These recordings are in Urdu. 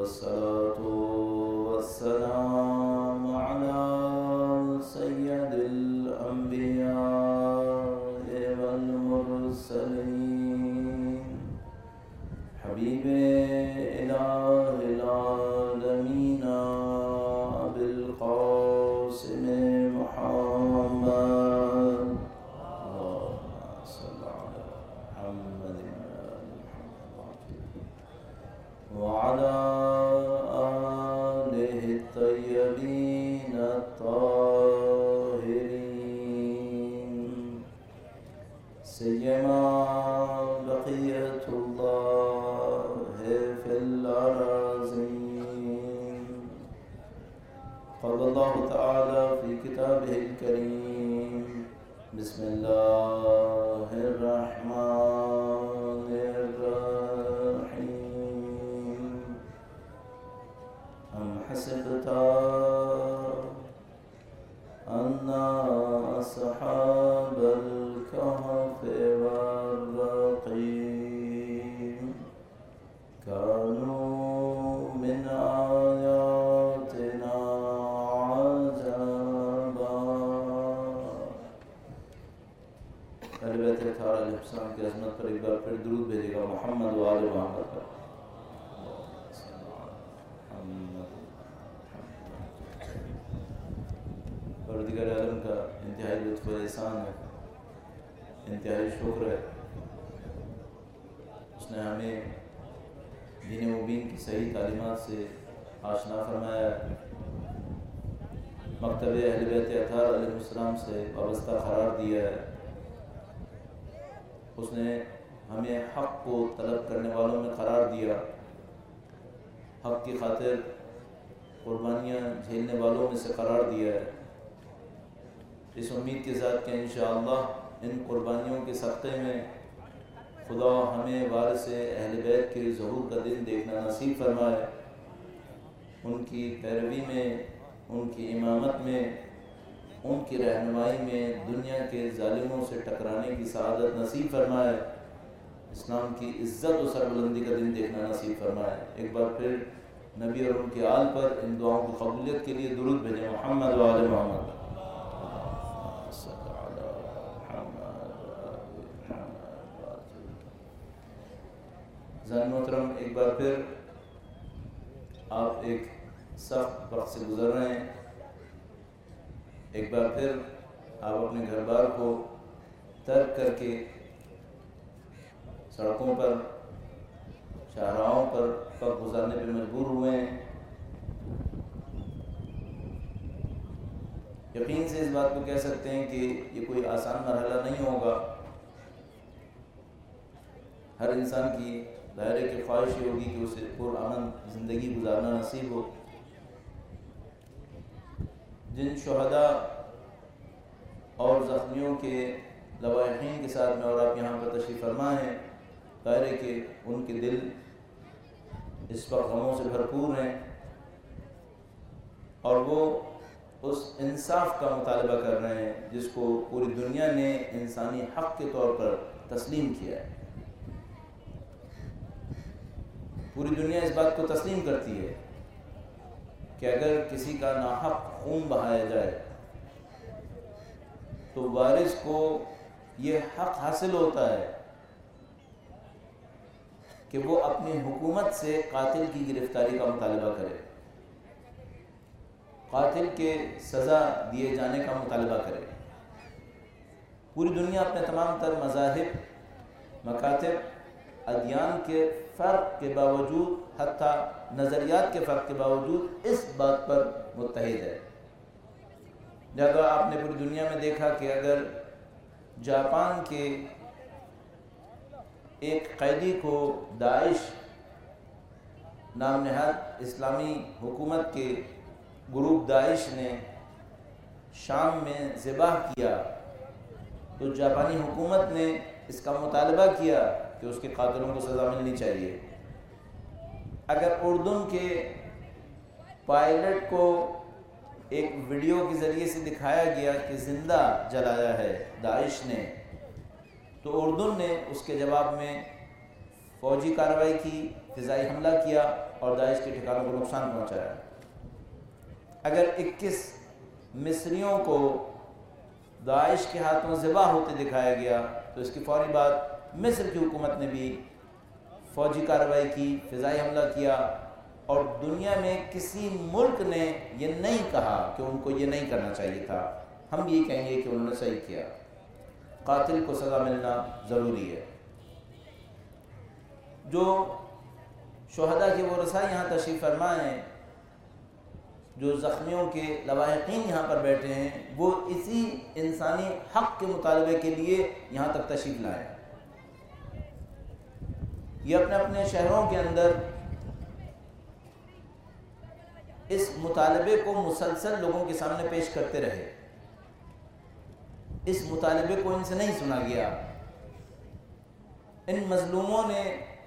والصلاة والسلام على سيد الأنبياء والمرسلين حبيب إله العالمين أبي القاسم محمد اللهم صل على محمد وعلى آله الطيبين الطاهرين سيما بقية الله في الأراضين. قال الله تعالى في كتابه الكريم بسم الله الرحمن الرحيم أم حسبت أن أصحاب الكهف والرقيم كانوا من آياتنا عجبا. اہل بیت اطہار علیہ السلام کی عظمت پر ایک بار پھر درود بھیجے گا محمد و آل محمد پر. پروردگار عالم کا انتہائی لطف و احسان ہے، انتہائی شکر ہے. اس نے ہمیں دین مبین کی صحیح تعلیمات سے آشنا فرمایا، مکتب اہل بیت اطہار علیہ السلام سے وابستہ قرار دیا ہے. اس نے ہمیں حق کو طلب کرنے والوں میں قرار دیا، حق کی خاطر قربانیاں جھیلنے والوں میں سے قرار دیا ہے. اس امید کے ساتھ کہ انشاءاللہ ان قربانیوں کے صدقے میں خدا ہمیں وارث اہل بیت کے ظہور کا دن دیکھنا نصیب فرمائے، ان کی پیروی میں، ان کی امامت میں، ان کی رہنمائی میں دنیا کے ظالموں سے ٹکرانے کی سعادت نصیب فرمائے، اسلام کی عزت و سربلندی کا دن دیکھنا نصیب فرمائے. ایک بار پھر نبی اور ان کے آل پر ان دعاؤں کی قبولیت کے لیے درود بھیجیں محمد و آل محمد. زن محترم، ایک بار پھر آپ ایک سخت وقت سے گزر رہے ہیں. ایک بار پھر آپ اپنے گھر بار کو ترک کر کے سڑکوں پر، شاہراہوں پر وقت گزارنے پہ مجبور ہوئے ہیں. یقین سے اس بات کو کہہ سکتے ہیں کہ یہ کوئی آسان مرحلہ نہیں ہوگا. ہر انسان کی ظاہر ہے کہ خواہش یہ ہوگی کہ اسے پرامن زندگی گزارنا نصیب ہو. جن شہداء اور زخمیوں کے لواحقین کے ساتھ میں اور آپ یہاں پر تشریف فرما ہیں، ظاہر ہے کہ ان کے دل اس وقت غموں سے بھرپور ہیں اور وہ اس انصاف کا مطالبہ کر رہے ہیں جس کو پوری دنیا نے انسانی حق کے طور پر تسلیم کیا ہے. پوری دنیا اس بات کو تسلیم کرتی ہے کہ اگر کسی کا ناحق خون بہایا جائے تو وارث کو یہ حق حاصل ہوتا ہے کہ وہ اپنی حکومت سے قاتل کی گرفتاری کا مطالبہ کرے، قاتل کے سزا دیے جانے کا مطالبہ کرے. پوری دنیا اپنے تمام تر مذاہب، مکاتب، ادیان کے فرق کے باوجود، حتیٰ نظریات کے فرق کے باوجود اس بات پر متحد ہے. لہذا آپ نے پوری دنیا میں دیکھا کہ اگر جاپان کے ایک قیدی کو داعش نام نہاد اسلامی حکومت کے گروپ داعش نے شام میں ذبح کیا تو جاپانی حکومت نے اس کا مطالبہ کیا کہ اس کے قاتلوں کو سزا ملنی چاہیے. اگر اردن کے پائلٹ کو ایک ویڈیو کے ذریعے سے دکھایا گیا کہ زندہ جلایا ہے داعش نے، تو اردن نے اس کے جواب میں فوجی کارروائی کی، فضائی حملہ کیا اور داعش کے ٹھکانوں کو نقصان پہنچایا۔ اگر 21 مصریوں کو داعش کے ہاتھوں ذبح ہوتے دکھایا گیا تو اس کی فوری بعد مصر کی حکومت نے بھی فوجی کارروائی کی، فضائی حملہ کیا، اور دنیا میں کسی ملک نے یہ نہیں کہا کہ ان کو یہ نہیں کرنا چاہیے تھا۔ ہم یہ کہیں گے کہ انہوں نے صحیح کیا۔ قاتل کو سزا ملنا ضروری ہے۔ جو شہداء کے ورثاء یہاں تشریف فرما ہیں، جو زخمیوں کے لواحقین یہاں پر بیٹھے ہیں، وہ اسی انسانی حق کے مطالبے کے لیے یہاں تک تشریف لائے۔ یہ اپنے اپنے شہروں کے اندر اس مطالبے کو مسلسل لوگوں کے سامنے پیش کرتے رہے۔ اس مطالبے کو ان سے نہیں سنا گیا۔ ان مظلوموں نے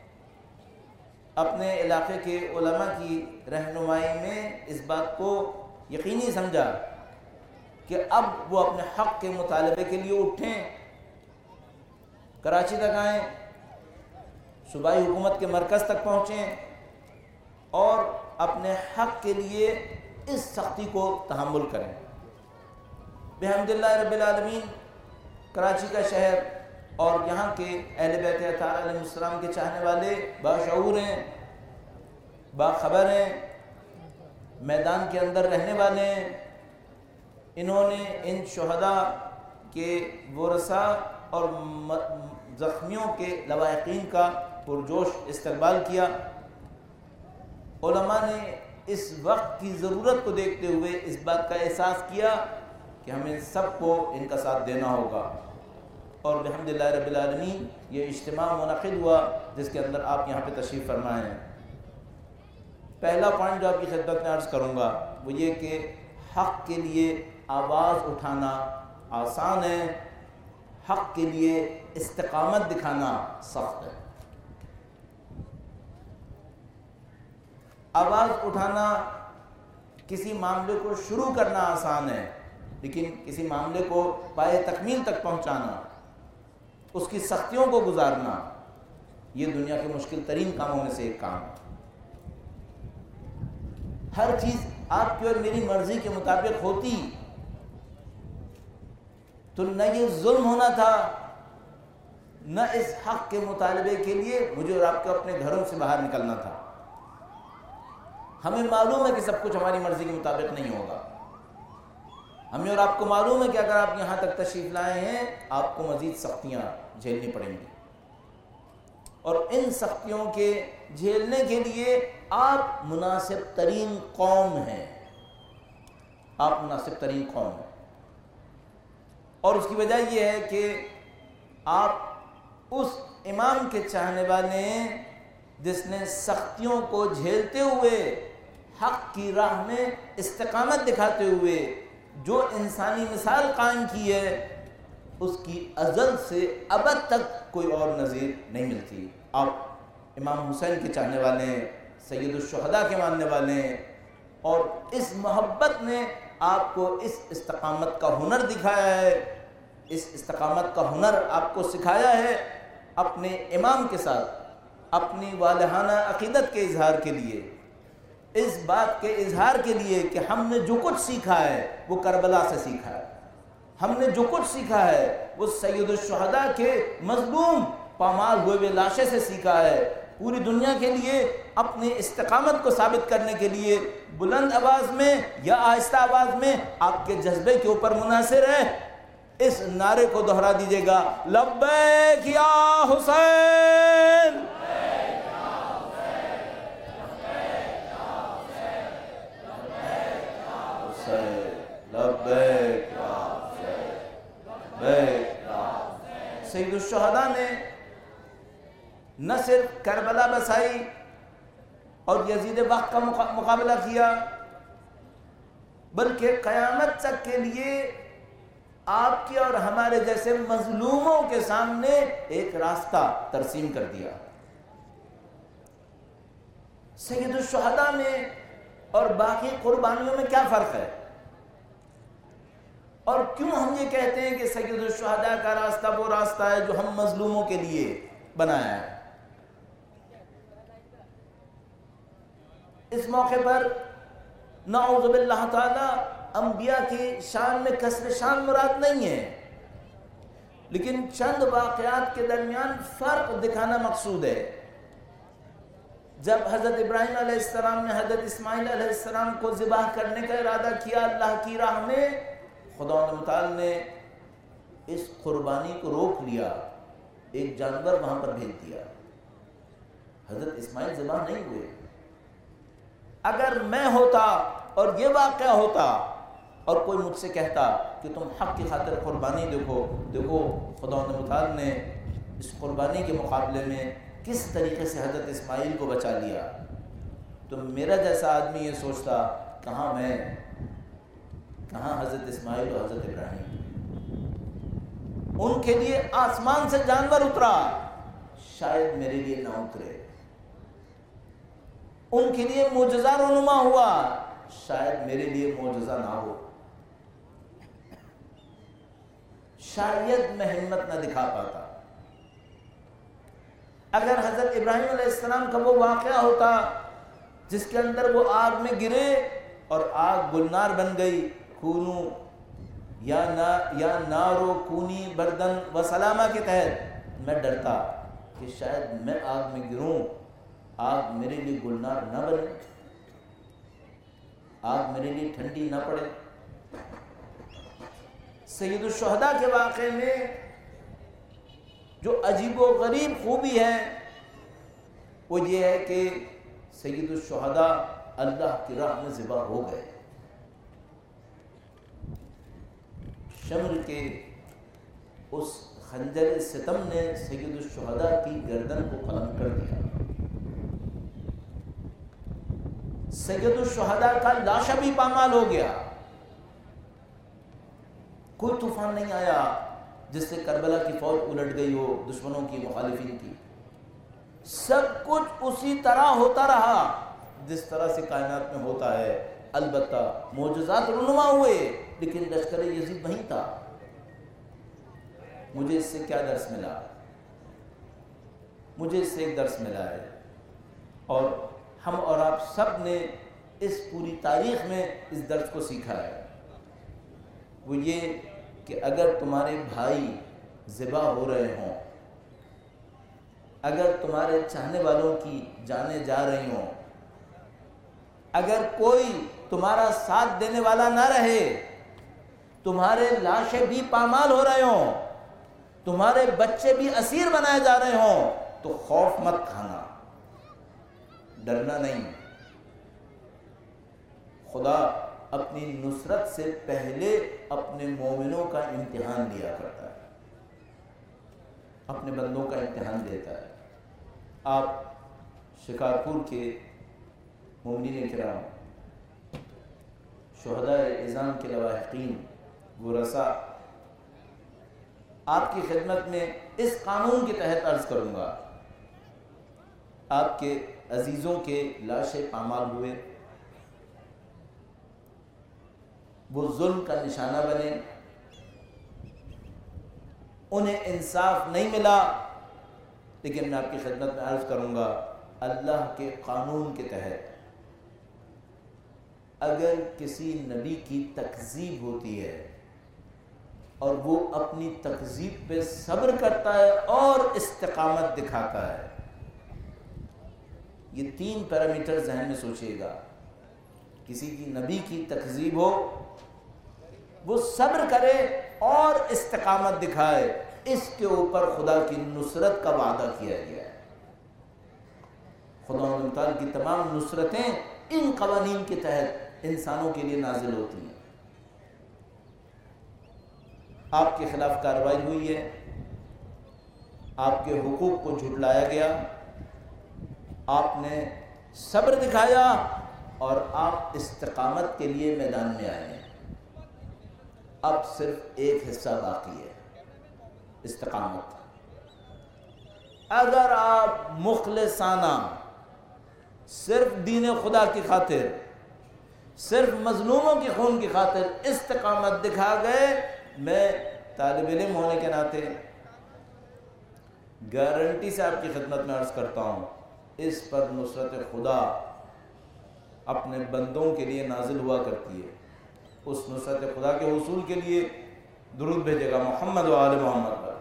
اپنے علاقے کے علماء کی رہنمائی میں اس بات کو یقینی سمجھا کہ اب وہ اپنے حق کے مطالبے کے لیے اٹھیں، کراچی تک آئیں، صوبائی حکومت کے مرکز تک پہنچیں اور اپنے حق کے لیے اس سختی کو تحمل کریں۔ بحمداللہ رب العالمین کراچی کا شہر اور یہاں کے اہل بیت اطہار علیہ السلام کے چاہنے والے باشعور ہیں، باخبر ہیں، میدان کے اندر رہنے والے ہیں۔ انہوں نے ان شہداء کے ورثاء اور زخمیوں کے لواحقین کا پرجوش استقبال کیا۔ علماء نے اس وقت کی ضرورت کو دیکھتے ہوئے اس بات کا احساس کیا کہ ہمیں سب کو ان کا ساتھ دینا ہوگا، اور بحمداللہ رب العالمین یہ اجتماع منعقد ہوا جس کے اندر آپ یہاں پہ تشریف فرمائے ہیں۔ پہلا پوائنٹ جو آپ کی خدمت میں عرض کروں گا وہ یہ کہ حق کے لیے آواز اٹھانا آسان ہے، حق کے لیے استقامت دکھانا سخت ہے۔ آواز اٹھانا، کسی معاملے کو شروع کرنا آسان ہے، لیکن کسی معاملے کو پائے تکمیل تک پہنچانا، اس کی سختیوں کو گزارنا، یہ دنیا کے مشکل ترین کاموں میں سے ایک کام ہے۔ ہر چیز آپ کی اور میری مرضی کے مطابق ہوتی تو نہ یہ ظلم ہونا تھا، نہ اس حق کے مطالبے کے لیے مجھے اور آپ کو اپنے گھروں سے باہر نکلنا تھا۔ ہمیں معلوم ہے کہ سب کچھ ہماری مرضی کے مطابق نہیں ہوگا۔ ہمیں اور آپ کو معلوم ہے کہ اگر آپ یہاں تک تشریف لائے ہیں آپ کو مزید سختیاں جھیلنی پڑیں گی، اور ان سختیوں کے جھیلنے کے لیے آپ مناسب ترین قوم ہیں۔ آپ مناسب ترین قوم ہیں، اور اس کی وجہ یہ ہے کہ آپ اس امام کے چاہنے والے ہیں جس نے سختیوں کو جھیلتے ہوئے حق کی راہ میں استقامت دکھاتے ہوئے جو انسانی مثال قائم کی ہے، اس کی ازل سے ابد تک کوئی اور نظیر نہیں ملتی۔ آپ امام حسین کے چاہنے والے ہیں، سید الشہداء کے ماننے والے ہیں، اور اس محبت نے آپ کو اس استقامت کا ہنر دکھایا ہے، اس استقامت کا ہنر آپ کو سکھایا ہے اپنے امام کے ساتھ اپنی والہانہ عقیدت کے اظہار کے لیے، اس بات کے اظہار کے لیے کہ ہم نے جو کچھ سیکھا ہے وہ کربلا سے سیکھا ہے، ہم نے جو کچھ سیکھا ہے وہ سید الشہداء کے مظلوم پامال ہوئے ہوئے لاشیں سے سیکھا ہے۔ پوری دنیا کے لیے اپنی استقامت کو ثابت کرنے کے لیے بلند آواز میں یا آہستہ آواز میں آپ کے جذبے کے اوپر منحصر ہے، اس نعرے کو دہرا دیجیے گا، لبیک یا حسین، لبیک یا حسین، لبیک یا حسین۔ سید الشہداء نے نہ صرف کربلا بسائی اور یزید وقت کا مقابلہ کیا، بلکہ قیامت تک کے لیے آپ کے اور ہمارے جیسے مظلوموں کے سامنے ایک راستہ ترسیم کر دیا۔ سید الشہداء میں اور باقی قربانیوں میں کیا فرق ہے، اور کیوں ہم یہ کہتے ہیں کہ سید الشہداء کا راستہ وہ راستہ ہے جو ہم مظلوموں کے لیے بنایا ہے؟ اس موقع پر نعوذ باللہ تعالی انبیاء کی شان میں کسر شان مراد نہیں ہے، لیکن چند واقعات کے درمیان فرق دکھانا مقصود ہے۔ جب حضرت ابراہیم علیہ السلام نے حضرت اسماعیل علیہ السلام کو ذبح کرنے کا ارادہ کیا اللہ کی راہ میں، خدا متعال نے اس قربانی کو روک لیا، ایک جانور وہاں پر بھیج دیا، حضرت اسماعیل ذبح نہیں ہوئے۔ اگر میں ہوتا اور یہ واقعہ ہوتا اور کوئی مجھ سے کہتا کہ تم حق کی خاطر قربانی دیکھو خدا متعال نے اس قربانی کے مقابلے میں کس طریقے سے حضرت اسماعیل کو بچا لیا، تو میرا جیسا آدمی یہ سوچتا کہاں میں، کہاں حضرت اسماعیل اور حضرت ابراہیم۔ ان کے لیے آسمان سے جانور اترا، شاید میرے لیے نہ اترے۔ ان کے لیے معجزہ رونما ہوا، شاید میرے لیے معجزہ نہ ہو، شاید میں ہمت نہ دکھا پاتا۔ اگر حضرت ابراہیم علیہ السلام کا وہ واقعہ ہوتا جس کے اندر وہ آگ میں گرے اور آگ گلنار بن گئی، کونو یا نارو کونی بردن و سلامہ کے تحت، میں ڈرتا کہ شاید میں آگ میں گروں، آگ میرے لیے گلنار نہ بنے، آگ میرے لیے ٹھنڈی نہ پڑے۔ سید الشہداء کے واقعے میں جو عجیب و غریب خوبی ہے وہ یہ ہے کہ سید الشہداء اللہ کی راہ میں ذبح ہو گئے، شمر کے اس خنجر ستم نے سید الشہداء کی گردن کو قلم کر دیا۔ سید الشہداء کا لاشا بھی پامال ہو گیا۔ کوئی طوفان نہیں آیا جس سے کربلا کی فوج الٹ گئی ہو دشمنوں کی، مخالفین کی، سب کچھ اسی طرح ہوتا رہا جس طرح سے کائنات میں ہوتا ہے۔ البتہ معجزات رونما ہوئے لیکن لشکر یزید وہیں تھا۔ مجھے اس سے کیا درس ملا؟ مجھے اس سے ایک درس ملا ہے، اور ہم اور آپ سب نے اس پوری تاریخ میں اس درس کو سیکھا ہے۔ وہ یہ کہ اگر تمہارے بھائی ذبح ہو رہے ہوں، اگر تمہارے چاہنے والوں کی جانیں جا رہی ہوں، اگر کوئی تمہارا ساتھ دینے والا نہ رہے، تمہارے لاشیں بھی پامال ہو رہے ہوں، تمہارے بچے بھی اسیر بنائے جا رہے ہوں، تو خوف مت کھانا، ڈرنا نہیں۔ خدا اپنی نصرت سے پہلے اپنے مومنوں کا امتحان لیا کرتا ہے، اپنے بندوں کا امتحان لیتا ہے۔ آپ شکارپور کے مومنین کرام، شہداء اعظام کے لواحقین، ورثاء، آپ کی خدمت میں اس قانون کے تحت عرض کروں گا، آپ کے عزیزوں کے لاشیں پامال ہوئے، وہ ظلم کا نشانہ بنے، انہیں انصاف نہیں ملا، لیکن میں آپ کی خدمت میں عرض کروں گا اللہ کے قانون کے تحت اگر کسی نبی کی تکذیب ہوتی ہے اور وہ اپنی تکذیب پہ صبر کرتا ہے اور استقامت دکھاتا ہے، یہ 3 پیرامیٹر ذہن میں سوچئے گا۔ کسی کی نبی کی تکذیب ہو، وہ صبر کرے اور استقامت دکھائے، اس کے اوپر خدا کی نصرت کا وعدہ کیا گیا ہے۔ خدا تعالیٰ کی تمام نصرتیں ان قوانین کے تحت انسانوں کے لیے نازل ہوتی ہیں۔ آپ کے خلاف کارروائی ہوئی ہے، آپ کے حقوق کو جھٹلایا گیا، آپ نے صبر دکھایا اور آپ استقامت کے لیے میدان میں آئے ہیں۔ اب صرف ایک حصہ باقی ہے، استقامت۔ اگر آپ مخلصانہ صرف دین خدا کی خاطر، صرف مظلوموں کی خون کی خاطر استقامت دکھا گئے، میں طالب علم ہونے کے ناطے گارنٹی سے آپ کی خدمت میں عرض کرتا ہوں، اس پر نصرت خدا اپنے بندوں کے لیے نازل ہوا کرتی ہے، اس نصرت خدا کے حصول کے لیے درود بھیجے گا محمد و آل محمد پر۔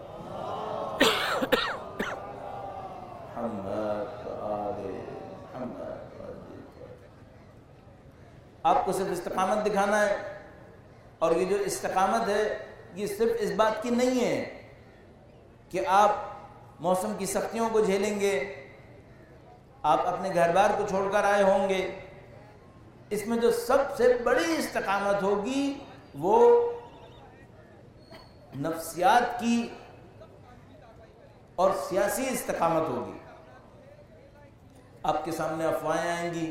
آپ کو صرف استقامت دکھانا ہے، اور یہ جو استقامت ہے یہ صرف اس بات کی نہیں ہے کہ آپ موسم کی سختیوں کو جھیلیں گے، آپ اپنے گھر بار کو چھوڑ کر آئے ہوں گے۔ اس میں جو سب سے بڑی استقامت ہوگی وہ نفسیات کی اور سیاسی استقامت ہوگی۔ آپ کے سامنے افواہیں آئیں گی،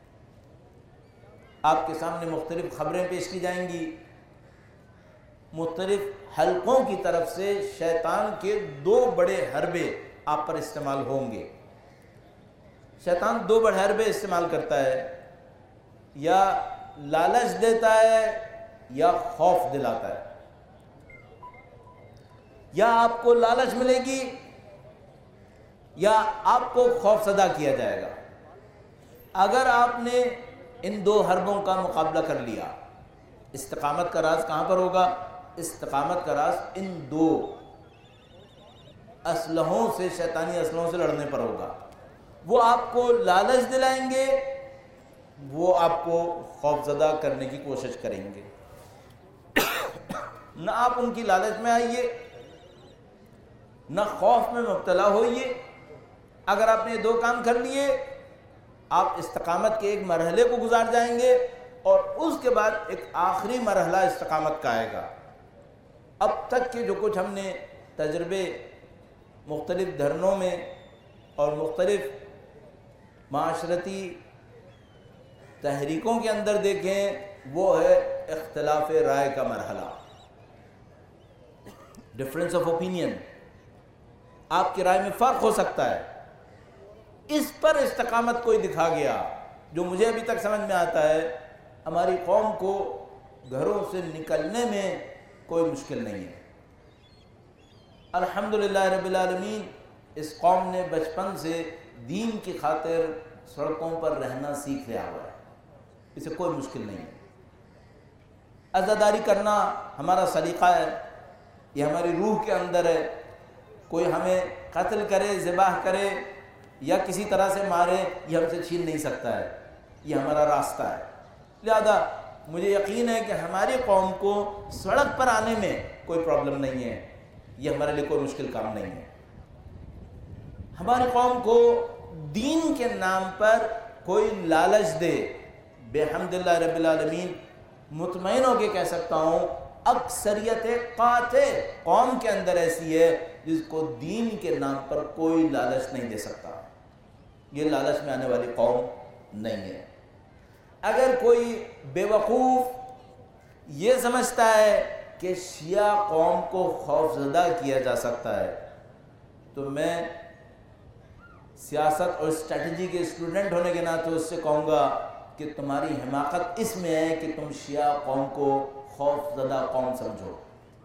آپ کے سامنے مختلف خبریں پیش کی جائیں گی، مختلف حلقوں کی طرف سے شیطان کے دو بڑے حربے آپ پر استعمال ہوں گے۔ شیطان دو بڑے حربے استعمال کرتا ہے، یا لالچ دیتا ہے یا خوف دلاتا ہے۔ یا آپ کو لالچ ملے گی یا آپ کو خوف زدہ کیا جائے گا۔ اگر آپ نے ان دو حربوں کا مقابلہ کر لیا، استقامت کا راز کہاں پر ہوگا؟ استقامت کا راز ان دو اسلحوں سے، شیطانی اسلحوں سے لڑنے پر ہوگا۔ وہ آپ کو لالچ دلائیں گے، وہ آپ کو خوف زدہ کرنے کی کوشش کریں گے۔ نہ آپ ان کی لالچ میں آئیے، نہ خوف میں مبتلا ہوئیے۔ اگر آپ نے دو کام کر لیے، آپ استقامت کے ایک مرحلے کو گزار جائیں گے، اور اس کے بعد ایک آخری مرحلہ استقامت کا آئے گا۔ اب تک کے جو کچھ ہم نے تجربے مختلف دھرنوں میں اور مختلف معاشرتی تحریکوں کے اندر دیکھیں، وہ ہے اختلاف رائے کا مرحلہ، ڈفرینس آف اوپینین۔ آپ کی رائے میں فرق ہو سکتا ہے، اس پر استقامت کوئی دکھا گیا۔ جو مجھے ابھی تک سمجھ میں آتا ہے، ہماری قوم کو گھروں سے نکلنے میں کوئی مشکل نہیں ہے۔ الحمدللہ رب العالمین، اس قوم نے بچپن سے دین کی خاطر سڑکوں پر رہنا سیکھ لیا ہوا ہے، اسے کوئی مشکل نہیں ہے۔ عزاداری کرنا ہمارا سلیقہ ہے، یہ ہماری روح کے اندر ہے۔ کوئی ہمیں قتل کرے، ذبح کرے یا کسی طرح سے مارے، یہ ہم سے چھین نہیں سکتا ہے، یہ ہمارا راستہ ہے۔ لہذا مجھے یقین ہے کہ ہماری قوم کو سڑک پر آنے میں کوئی پرابلم نہیں ہے، یہ ہمارے لیے کوئی مشکل کام نہیں ہے۔ ہماری قوم کو دین کے نام پر کوئی لالچ دے، بحمدللہ رب العالمین مطمئن ہو کے کہہ سکتا ہوں، اکثریت قاطع قوم کے اندر ایسی ہے جس کو دین کے نام پر کوئی لالچ نہیں دے سکتا، یہ لالچ میں آنے والی قوم نہیں ہے۔ اگر کوئی بے وقوف یہ سمجھتا ہے کہ شیعہ قوم کو خوف زدہ کیا جا سکتا ہے، تو میں سیاست اور اسٹریٹجی کے اسٹوڈنٹ ہونے کے ناطے اس سے کہوں گا کہ تمہاری حماقت اس میں ہے کہ تم شیعہ قوم کو خوف زدہ قوم سمجھو۔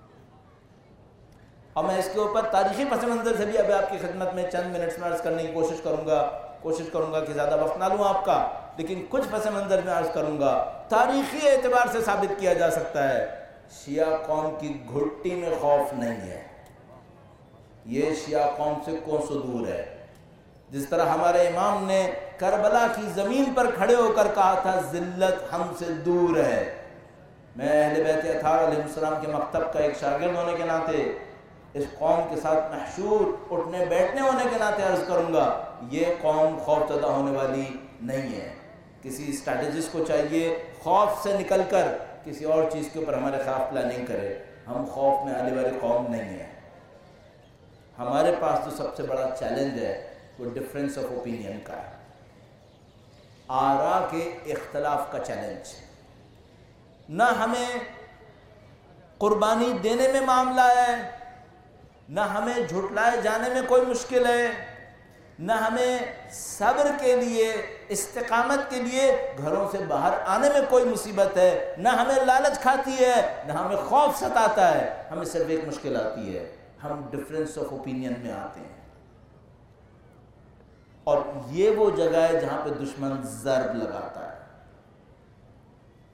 اور میں اس کے اوپر تاریخی پس منظر سے بھی ابھی آپ کی خدمت میں چند منٹس میں عرض کرنے کی کوشش کروں گا کہ زیادہ وقت نہ لوں آپ کا، لیکن کچھ پس منظر میں عرض کروں گا۔ تاریخی اعتبار سے ثابت کیا جا سکتا ہے، شیعہ قوم کی گھٹی میں خوف نہیں ہے، یہ شیعہ قوم سے کوسوں دور ہے۔ جس طرح ہمارے امام نے کربلا کی زمین پر کھڑے ہو کر کہا تھا، ذلت ہم سے دور ہے۔ میں اہل بیت اطہار علیہ السلام کے مکتب کا ایک شاگرد ہونے کے ناطے، اس قوم کے ساتھ محشور اٹھنے بیٹھنے ہونے کے ناطے عرض کروں گا، یہ قوم خوف زدہ ہونے والی نہیں ہے۔ کسی اسٹریٹجسٹ کو چاہیے خوف سے نکل کر کسی اور چیز کے اوپر ہمارے خلاف پلاننگ کرے۔ ہم خوف میں آنے والی قوم نہیں ہے۔ ہمارے پاس جو سب سے بڑا چیلنج ہے وہ ڈفرینس آف اوپینین کا ہے، آراء کے اختلاف کا چیلنج۔ نہ ہمیں قربانی دینے میں معاملہ ہے، نہ ہمیں جھٹلائے جانے میں کوئی مشکل ہے، نہ ہمیں صبر کے لیے، استقامت کے لیے گھروں سے باہر آنے میں کوئی مصیبت ہے، نہ ہمیں لالچ کھاتی ہے، نہ ہمیں خوف ستاتا ہے۔ ہمیں صرف ایک مشکل آتی ہے، ہم ڈفرینس آف اوپینین میں آتے ہیں، اور یہ وہ جگہ ہے جہاں پہ دشمن ضرب لگاتا ہے۔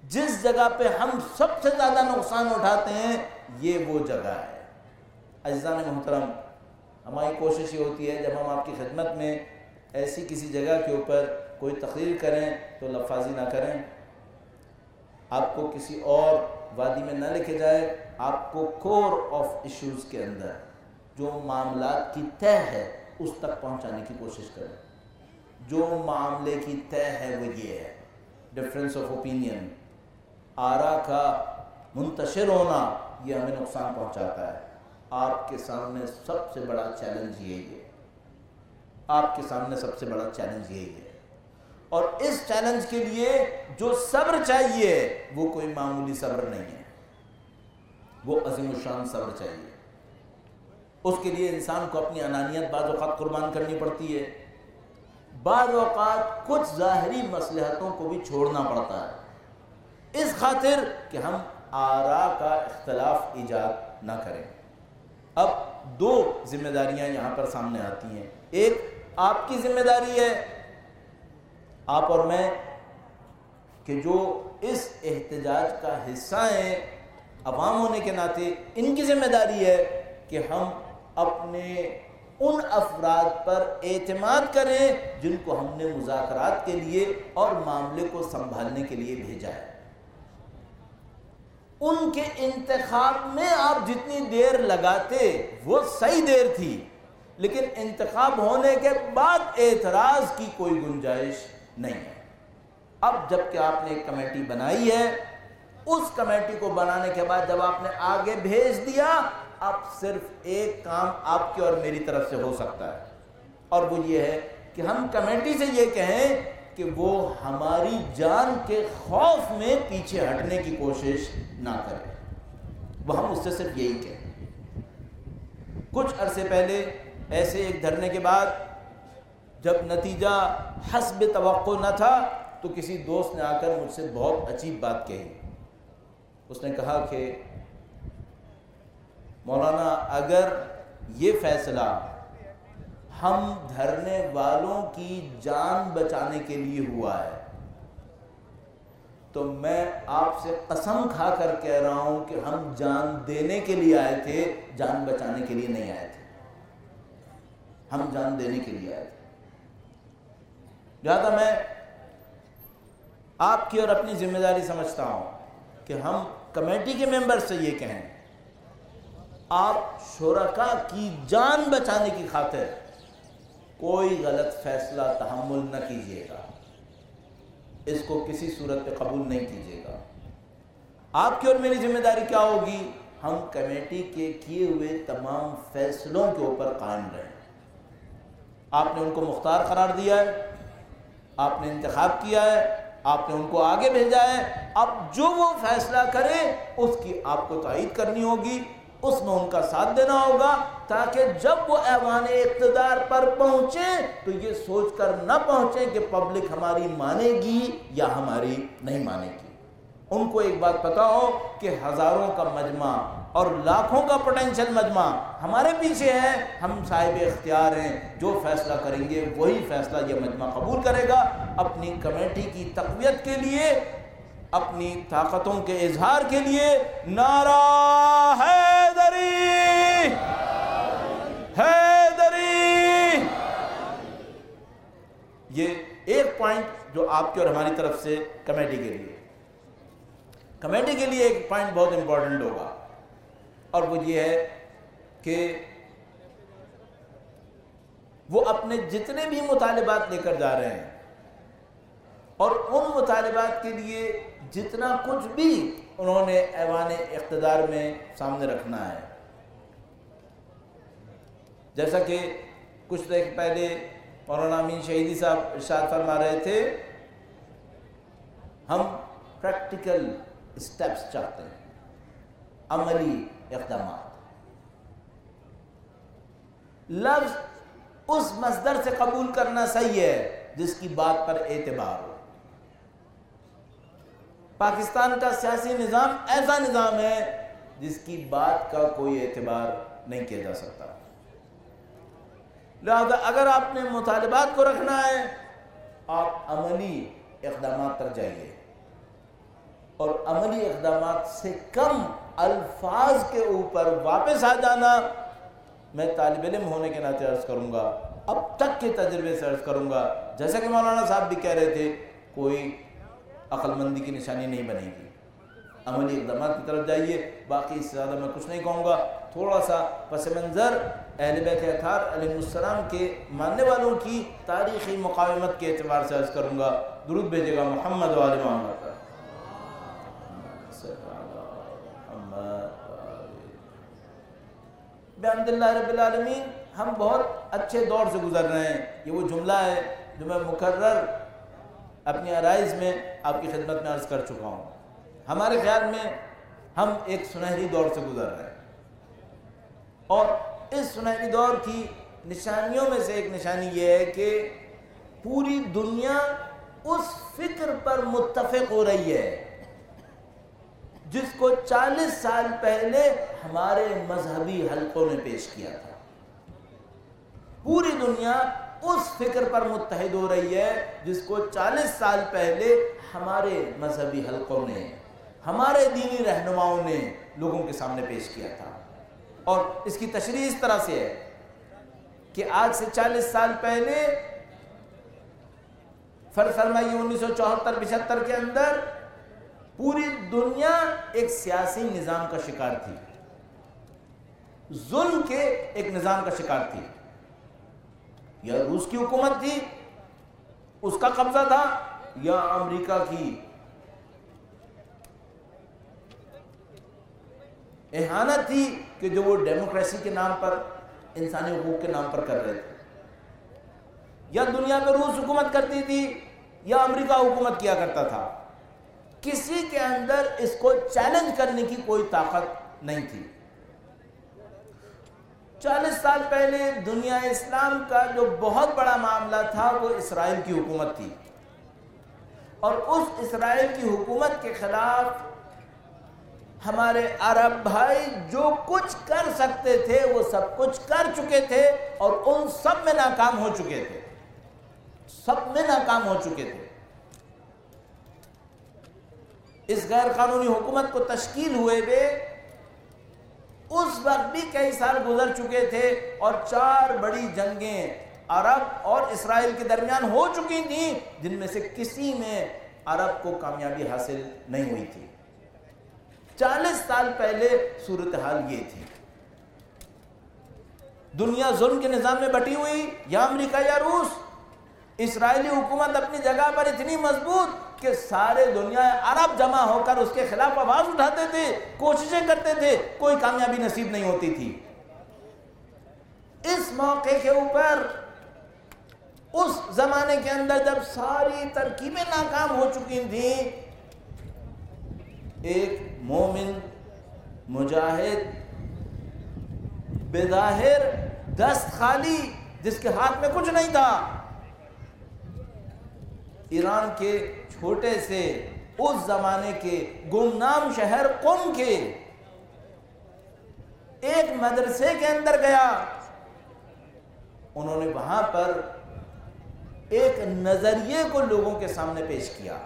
جس جگہ پہ ہم سب سے زیادہ نقصان اٹھاتے ہیں یہ وہ جگہ ہے۔ عزیزان محترم، ہماری کوشش یہ ہوتی ہے جب ہم آپ کی خدمت میں ایسی کسی جگہ کے اوپر کوئی تقریر کریں تو لفاظی نہ کریں، آپ کو کسی اور وادی میں نہ لے کے جائے، آپ کو کور آف ایشوز کے اندر جو معاملات کی تہ ہے اس تک پہنچانے کی کوشش کریں۔ جو معاملے کی تہ ہے وہ یہ ہے، ڈفرینس آف اوپینین، آراء کا منتشر ہونا یہ ہمیں نقصان پہنچاتا ہے۔ آپ کے سامنے سب سے بڑا چیلنج یہی ہے، آپ کے سامنے سب سے بڑا چیلنج یہی ہے، اور اس چیلنج کے لیے جو صبر چاہیے وہ کوئی معمولی صبر نہیں ہے، وہ عظیم الشان صبر چاہیے۔ اس کے لیے انسان کو اپنی انانیت بعض اوقات قربان کرنی پڑتی ہے، بعض اوقات کچھ ظاہری مصلحتوں کو بھی چھوڑنا پڑتا ہے، اس خاطر کہ ہم آراء کا اختلاف ایجاد نہ کریں۔ اب دو ذمہ داریاں یہاں پر سامنے آتی ہیں۔ ایک آپ کی ذمہ داری ہے، آپ اور میں، کہ جو اس احتجاج کا حصہ ہیں عوام ہونے کے ناطے، ان کی ذمہ داری ہے کہ ہم اپنے ان افراد پر اعتماد کریں جن کو ہم نے مذاکرات کے لیے اور معاملے کو سنبھالنے کے لیے بھیجا ہے۔ ان کے انتخاب میں آپ جتنی دیر لگاتے وہ صحیح دیر تھی، لیکن انتخاب ہونے کے بعد اعتراض کی کوئی گنجائش نہیں ہے۔ اب جب کہ آپ نے ایک کمیٹی بنائی ہے، اس کمیٹی کو بنانے کے بعد جب آپ نے آگے بھیج دیا، اب صرف ایک کام آپ کی اور میری طرف سے ہو سکتا ہے، اور وہ یہ ہے کہ ہم کمیٹی سے یہ کہیں کہ وہ ہماری جان کے خوف میں پیچھے ہٹنے کی کوشش نہ کرے، وہ ہم اس سے صرف یہی کہیں۔ کچھ عرصے پہلے ایسے ایک دھرنے کے بعد جب نتیجہ حسب توقع نہ تھا تو کسی دوست نے آ کر مجھ سے بہت عجیب بات کہی۔ اس نے کہا کہ مولانا اگر یہ فیصلہ ہم دھرنے والوں کی جان بچانے کے لیے ہوا ہے تو میں آپ سے قسم کھا کر کہہ رہا ہوں کہ ہم جان دینے کے لیے آئے تھے، جان بچانے کے لیے نہیں آئے تھے، ہم جان دینے کے لیے آئے تھے۔ لہذا میں آپ کی اور اپنی ذمہ داری سمجھتا ہوں کہ ہم کمیٹی کے ممبر سے یہ کہیں، آپ شرکاء کی جان بچانے کی خاطر کوئی غلط فیصلہ تحمل نہ کیجیے گا، اس کو کسی صورت پہ قبول نہیں کیجیے گا۔ آپ کی اور میری ذمہ داری کیا ہوگی؟ ہم کمیٹی کے کیے ہوئے تمام فیصلوں کے اوپر قائم رہیں۔ آپ نے ان کو مختار قرار دیا ہے، آپ نے انتخاب کیا ہے، آپ نے ان کو آگے بھیجا ہے، اب جو وہ فیصلہ کرے اس کی آپ کو تائید کرنی ہوگی، اس میں ان کا ساتھ دینا ہوگا، تاکہ جب وہ ایوان اقتدار پر پہنچیں تو یہ سوچ کر نہ پہنچیں کہ پبلک ہماری مانے گی یا ہماری نہیں مانے گی۔ ان کو ایک بات پتہ ہو کہ ہزاروں کا مجمع اور لاکھوں کا پوٹینشل مجمع ہمارے پیچھے ہے، ہم صاحب اختیار ہیں، جو فیصلہ کریں گے وہی فیصلہ یہ مجمع قبول کرے گا۔ اپنی کمیٹی کی تقویت کے لیے، اپنی طاقتوں کے اظہار کے لیے نعرہ حیدری حیدری، یہ ایک پوائنٹ جو آپ کی اور ہماری طرف سے کمیٹی کے لیے ایک پوائنٹ بہت امپورٹنٹ ہوگا، اور وہ یہ ہے کہ وہ اپنے جتنے بھی مطالبات لے کر جا رہے ہیں اور ان مطالبات کے لیے جتنا کچھ بھی انہوں نے ایوان اقتدار میں سامنے رکھنا ہے، جیسا کہ کچھ دیر پہلے مولانا امین شہیدی صاحب ارشاد فرما رہے تھے، ہم پریکٹیکل اسٹیپس چاہتے ہیں، عملی اقدامات۔ لفظ اس مصدر سے قبول کرنا صحیح ہے جس کی بات پر اعتبار ہو۔ پاکستان کا سیاسی نظام ایسا نظام ہے جس کی بات کا کوئی اعتبار نہیں کیا جا سکتا، لہذا اگر آپ نے مطالبات کو رکھنا ہے، آپ عملی اقدامات پر جائیے۔ اور عملی اقدامات سے کم الفاظ کے اوپر واپس آ جانا، میں طالب علم ہونے کے ناطے عرض کروں گا، اب تک کے تجربے سے عرض کروں گا، جیسا کہ مولانا صاحب بھی کہہ رہے تھے، کوئی عقل مندی کی نشانی نہیں بنے گی۔ عملی اقدامات کی طرف جائیے، باقی اس سے زیادہ میں کچھ نہیں کہوں گا۔ تھوڑا سا پس منظر اہل بیت اطہار علیہ السلام کے ماننے والوں کی تاریخی مقاومت کے اعتبار سے عرض کروں گا۔ درود بھیجے گا محمد و آل محمد پر۔ بحمد اللہ رب العالمین، ہم بہت اچھے دور سے گزر رہے ہیں۔ یہ وہ جملہ ہے جو میں مکرر اپنی عرائض میں آپ کی خدمت میں عرض کر چکا ہوں۔ ہمارے خیال میں ہم ایک سنہری دور سے گزر رہے ہیں، اور اس سنہری دور کی نشانیوں میں سے ایک نشانی یہ ہے کہ پوری دنیا اس فکر پر متفق ہو رہی ہے جس کو 40 سال پہلے ہمارے مذہبی حلقوں نے پیش کیا تھا۔ پوری دنیا اس فکر پر متحد ہو رہی ہے جس کو 40 سال پہلے ہمارے مذہبی حلقوں نے، ہمارے دینی رہنماؤں نے لوگوں کے سامنے پیش کیا تھا۔ اور اس کی تشریح اس طرح سے ہے کہ آج سے 40 سال پہلے فرض فرمائیے 1974-75 کے اندر پوری دنیا ایک سیاسی نظام کا شکار تھی، ظلم کے ایک نظام کا شکار تھی۔ یا روس کی حکومت تھی، اس کا قبضہ تھا، یا امریکہ کی اہانت تھی کہ جو وہ ڈیموکریسی کے نام پر، انسانی حقوق کے نام پر کر رہے تھے۔ یا دنیا میں روس حکومت کرتی تھی یا امریکہ حکومت کیا کرتا تھا، کسی کے اندر اس کو چیلنج کرنے کی کوئی طاقت نہیں تھی۔ 40 سال پہلے دنیا اسلام کا جو بہت بڑا معاملہ تھا وہ اسرائیل کی حکومت تھی، اور اس اسرائیل کی حکومت کے خلاف ہمارے عرب بھائی جو کچھ کر سکتے تھے وہ سب کچھ کر چکے تھے، اور ان سب میں ناکام ہو چکے تھے، سب میں ناکام ہو چکے تھے۔ اس غیر قانونی حکومت کو تشکیل ہوئے ہوئے اس وقت بھی کئی سال گزر چکے تھے، اور 4 بڑی جنگیں عرب اور اسرائیل کے درمیان ہو چکی تھیں، جن میں سے کسی میں عرب کو کامیابی حاصل نہیں ہوئی تھی۔ 40 سال پہلے صورتحال یہ تھی۔ دنیا ظلم کے نظام میں بٹی ہوئی، یا امریکہ یا روس۔ اسرائیلی حکومت اپنی جگہ پر اتنی مضبوط کہ سارے دنیا عرب جمع ہو کر اس کے خلاف آواز اٹھاتے تھے، کوششیں کرتے تھے، کوئی کامیابی نصیب نہیں ہوتی تھی۔ اس موقع کے اوپر، اس زمانے کے اندر جب ساری ترکیبیں ناکام ہو چکی تھیں، ایک مومن مجاہد بظاہر دست خالی، جس کے ہاتھ میں کچھ نہیں تھا، ایران کے چھوٹے سے اس زمانے کے گمنام شہر قم کے ایک مدرسے کے اندر گیا۔ انہوں نے وہاں پر ایک نظریے کو لوگوں کے سامنے پیش کیا۔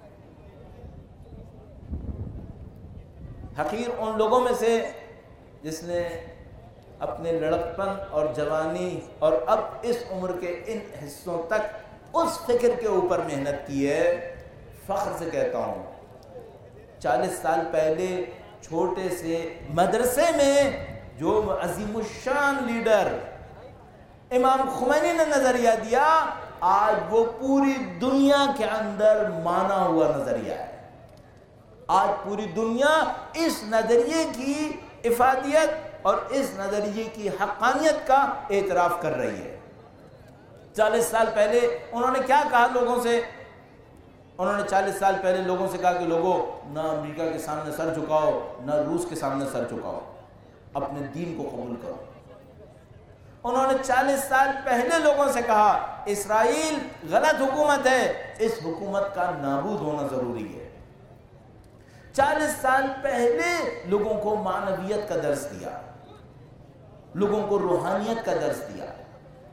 حقیر ان لوگوں میں سے جس نے اپنے لڑکپن اور جوانی اور اب اس عمر کے ان حصوں تک اس فکر کے اوپر محنت کی ہے، فخر سے کہتا ہوں 40 سال پہلے چھوٹے سے مدرسے میں جو عظیم الشان لیڈر امام خمینی نے نظریہ دیا، آج وہ پوری دنیا کے اندر مانا ہوا نظریہ ہے۔ آج پوری دنیا اس نظریے کی افادیت اور اس نظریے کی حقانیت کا اعتراف کر رہی ہے۔ 40 سال پہلے انہوں نے کیا کہا لوگوں سے؟ انہوں نے 40 سال پہلے لوگوں سے کہا کہ لوگوں، نہ امریکہ کے سامنے سر جھکاؤ، نہ روس کے سامنے سر جھکاؤ، اپنے دین کو قبول کرو۔ انہوں نے 40 سال پہلے لوگوں سے کہا اسرائیل غلط حکومت ہے، اس حکومت کا نابود ہونا ضروری ہے۔ 40 سال پہلے لوگوں کو معنویت کا درس دیا، لوگوں کو روحانیت کا درس دیا۔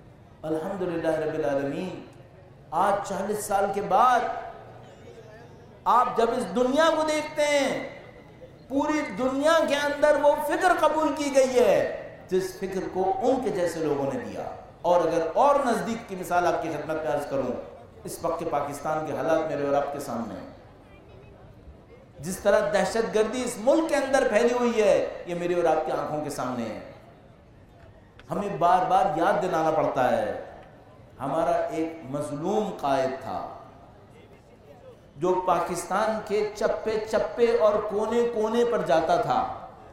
الحمدللہ رب العالمین، آج 40 سال کے بعد آپ جب اس دنیا کو دیکھتے ہیں، پوری دنیا کے اندر وہ فکر قبول کی گئی ہے جس فکر کو ان کے جیسے لوگوں نے دیا۔ اور اگر اور نزدیک کی مثال آپ کی خدمت میں عرض کروں، اس وقت کے پاکستان کے حالات میرے اور آپ کے سامنے ہیں۔ جس طرح دہشت گردی اس ملک کے اندر پھیلی ہوئی ہے، یہ میری اور آپ کی آنکھوں کے سامنے ہے۔ ہمیں بار بار یاد دلانا پڑتا ہے، ہمارا ایک مظلوم قائد تھا جو پاکستان کے چپے چپے اور کونے کونے پر جاتا تھا،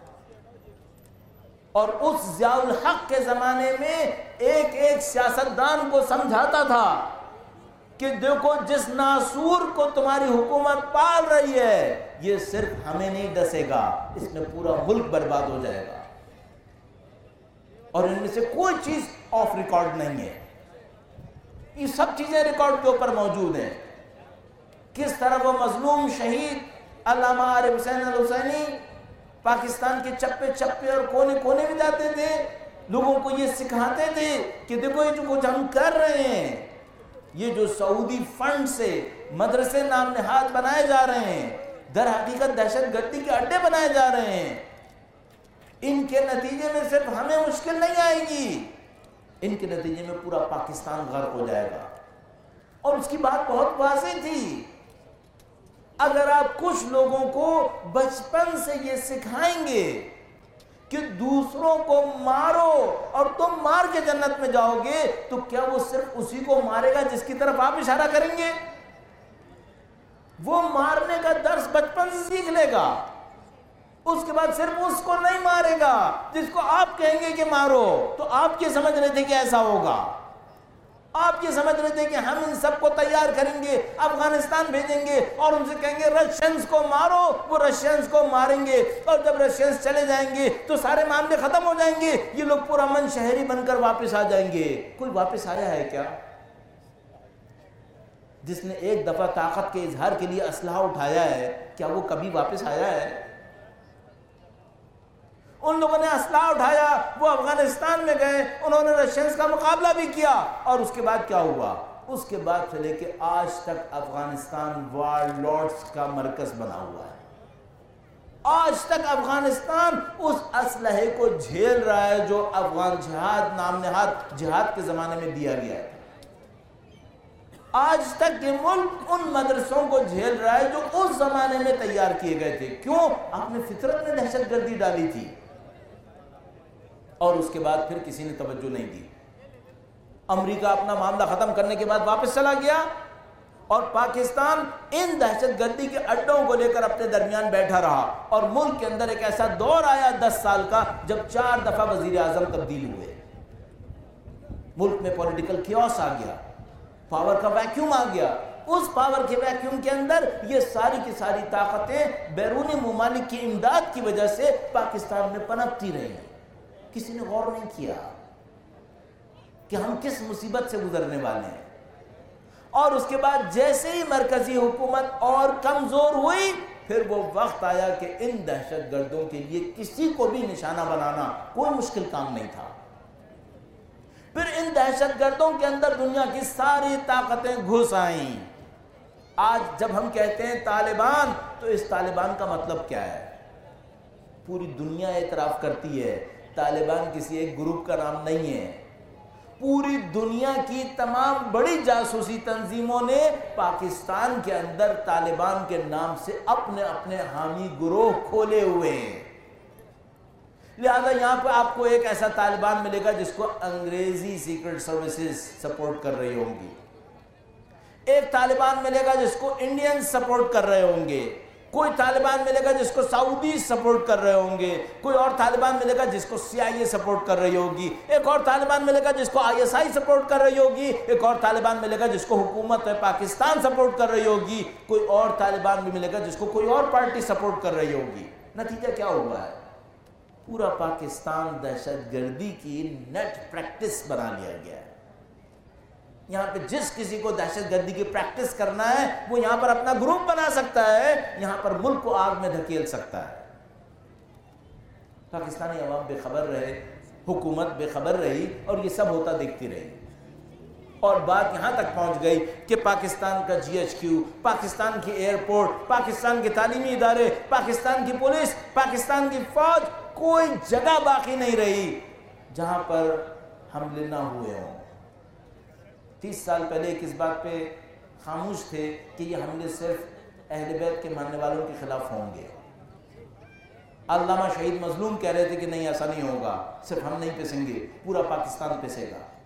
اور اس ضیاء الحق کے زمانے میں ایک ایک سیاستدان کو سمجھاتا تھا کہ دیکھو جس ناسور کو تمہاری حکومت پال رہی ہے، یہ صرف ہمیں نہیں ڈسے گا، اس میں پورا ملک برباد ہو جائے گا۔ اور ان میں سے کوئی چیز آف ریکارڈ نہیں ہے، یہ سب چیزیں ریکارڈ کے اوپر موجود ہیں۔ کس طرح وہ مظلوم شہید علامہ عارف حسین الحسینی پاکستان کے چپے چپے اور کونے کونے میں جاتے تھے، لوگوں کو یہ سکھاتے تھے کہ دیکھو یہ جو کچھ ہم کر رہے ہیں، یہ جو سعودی فنڈ سے مدرسے نام نہاد بنائے جا رہے ہیں، در حقیقت دہشت گردی کے اڈے بنائے جا رہے ہیں، ان کے نتیجے میں صرف ہمیں مشکل نہیں آئے گی، ان کے نتیجے میں پورا پاکستان غرق ہو جائے گا۔ اور اس کی بات بہت واضح تھی، اگر آپ کچھ لوگوں کو بچپن سے یہ سکھائیں گے کہ دوسروں کو مارو اور تم مار کے جنت میں جاؤ گے، تو کیا وہ صرف اسی کو مارے گا جس کی طرف آپ اشارہ کریں گے؟ وہ مارنے کا درس بچپن سے سیکھ لے گا، اس کے بعد صرف اس کو نہیں مارے گا جس کو آپ کہیں گے کہ مارو۔ تو آپ یہ سمجھ رہے تھے کہ ایسا ہوگا، آپ یہ سمجھ رہے تھے کہ ہم ان سب کو تیار کریں گے، افغانستان بھیجیں گے اور ان سے کہیں گے رشینز کو مارو، وہ رشینز کو ماریں گے، اور جب رشینز چلے جائیں گے تو سارے معاملے ختم ہو جائیں گے، یہ لوگ پورا من شہری بن کر واپس آ جائیں گے۔ کوئی واپس آیا ہے کیا؟ جس نے ایک دفعہ طاقت کے اظہار کے لیے اسلحہ اٹھایا ہے، کیا وہ کبھی واپس آیا ہے؟ ان لوگوں نے اسلحہ اٹھایا، وہ افغانستان میں گئے، انہوں نے رشینز کا مقابلہ بھی کیا، اور اس کے بعد کیا ہوا؟ اس کے بعد سے لے کے آج تک افغانستان وار لارڈز کا مرکز بنا ہوا ہے۔ آج تک افغانستان اس اسلحے کو جھیل رہا ہے جو افغان جہاد نام نہاد جہاد کے زمانے میں دیا گیا ہے۔ آج تک یہ ملک ان مدرسوں کو جھیل رہا ہے جو اس زمانے میں تیار کیے گئے تھے۔ کیوں؟ آپ نے فطرت میں دہشت گردی ڈالی تھی، اور اس کے بعد پھر کسی نے توجہ نہیں دی۔ امریکہ اپنا معاملہ ختم کرنے کے بعد واپس چلا گیا، اور پاکستان ان دہشت گردی کے اڈوں کو لے کر اپنے درمیان بیٹھا رہا، اور ملک کے اندر ایک ایسا دور آیا 10 سال کا جب 4 دفعہ وزیر اعظم تبدیل ہوئے، ملک میں پولیٹیکل کیوس آ گیا، پاور کا ویکیوم آ گیا۔ اس پاور کے ویکیوم کے اندر یہ ساری کی ساری طاقتیں بیرونی ممالک کی امداد کی وجہ سے پاکستان میں پنپتی رہی۔ کسی نے غور نہیں کیا کہ ہم کس مصیبت سے گزرنے والے ہیں۔ اور اس کے بعد جیسے ہی مرکزی حکومت اور کمزور ہوئی، پھر وہ وقت آیا کہ ان دہشت گردوں کے لیے کسی کو بھی نشانہ بنانا کوئی مشکل کام نہیں تھا۔ پھر ان دہشت گردوں کے اندر دنیا کی ساری طاقتیں گھس آئیں۔ آج جب ہم کہتے ہیں طالبان، تو اس طالبان کا مطلب کیا ہے؟ پوری دنیا اعتراف کرتی ہے طالبان کسی ایک گروپ کا نام نہیں ہے۔ پوری دنیا کی تمام بڑی جاسوسی تنظیموں نے پاکستان کے اندر طالبان کے نام سے اپنے اپنے حامی گروہ کھولے ہوئے ہیں۔ لہذا یہاں پہ آپ کو ایک ایسا طالبان ملے گا جس کو انگریزی سیکرٹ سروسز سپورٹ کر رہی ہوں گی، ایک طالبان ملے گا جس کو انڈین سپورٹ کر رہے ہوں گے، کوئی طالبان ملے گا جس کو سعودی سپورٹ کر رہے ہوں گے، کوئی اور طالبان ملے گا جس کو CIA سپورٹ کر رہی ہوگی، ایک اور طالبان ملے گا جس کو ISI سپورٹ کر رہی ہوگی، ایک اور طالبان ملے گا جس کو حکومت پاکستان سپورٹ کر رہی ہوگی، کوئی اور طالبان بھی ملے گا جس کو کوئی اور پارٹی سپورٹ کر رہی ہوگی۔ نتیجہ کیا ہوا ہے؟ پورا پاکستان دہشت گردی کی نیٹ پریکٹس بنا لیا گیا ہے۔ یہاں پہ جس کسی کو دہشت گردی کی پریکٹس کرنا ہے وہ یہاں پر اپنا گروپ بنا سکتا ہے، یہاں پر ملک کو آگ میں دھکیل سکتا ہے۔ پاکستانی عوام بے خبر رہے، حکومت بے خبر رہی، اور یہ سب ہوتا دیکھتی رہی۔ اور بات یہاں تک پہنچ گئی کہ پاکستان کا GHQ، پاکستان کی ایئرپورٹ، پاکستان کے تعلیمی ادارے، پاکستان کی پولیس، پاکستان کی فوج، کوئی جگہ باقی نہیں رہی جہاں پر حملے نہ ہوئے ہوں۔ 30 سال پہلے اس بات پہ خاموش تھے کہ یہ حملے صرف اہل بیت کے ماننے والوں کے خلاف ہوں گے۔ علامہ شہید مظلوم کہہ رہے تھے کہ نہیں ایسا نہیں ہوگا، صرف ہم نہیں پیسیں گے، پورا پاکستان پیسے گا۔